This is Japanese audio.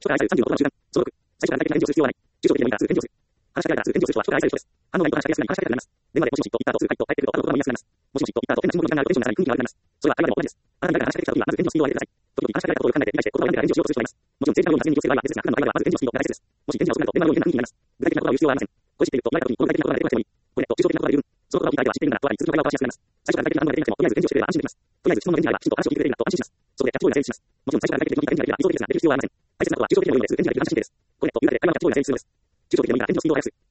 初回愛される36の中間、総録。最初から具体的な返事をする必要はない。抽象的でもいいが、数返事をする。話しかけられたら数返事をする人は初回愛される人です。反応がいいと話しかけやすくなり、話しかけられます。電話でもしもしと言った後、すぐ回答、返ってくると、あの言葉も言いやすくなります。もしもしと言った後、変な沈黙の時間があるとテンションが下がり、雰囲気が悪くなります。それは会話でも同じです。あなたに誰かが話しかけてきた時には、まず返事のスピードを上げてください。時々話しかけられたことを考えて、理解して、言葉を選んでから返事をしようとする人がいます。もちろん、政治家のような発言に気をつける場合は別ですが、普段の会話ではまず返事のスピードが大切です。もし返事が遅くなると、電話のような雰囲気になります。具体的な言葉を言う必要はありません。これ知っていると、言われた時に、この具体的な言葉が出てこなくてもいい。これと抽象的な言葉で十分。その言葉を聞いた相手は知っているなら、とは続きの会話を交わしやすくなります。最初から具体的な反応が出ていなくても、とりあえず返事をしてくれれば安心できます。とりあえず質問の返事があれば、きちんと話を聞いてくれているなと安心します。そこでキャッチボールが成立します。もちろん最初から具体的な返事が出ていないと、急いでですが、出る必要はありません。大切なことは抽象的でもいいので、数返事が出る安心できるです。これと言われて会話がキャッチボールが成立するのです。抽象的でもいいが、返事のスピードが速く、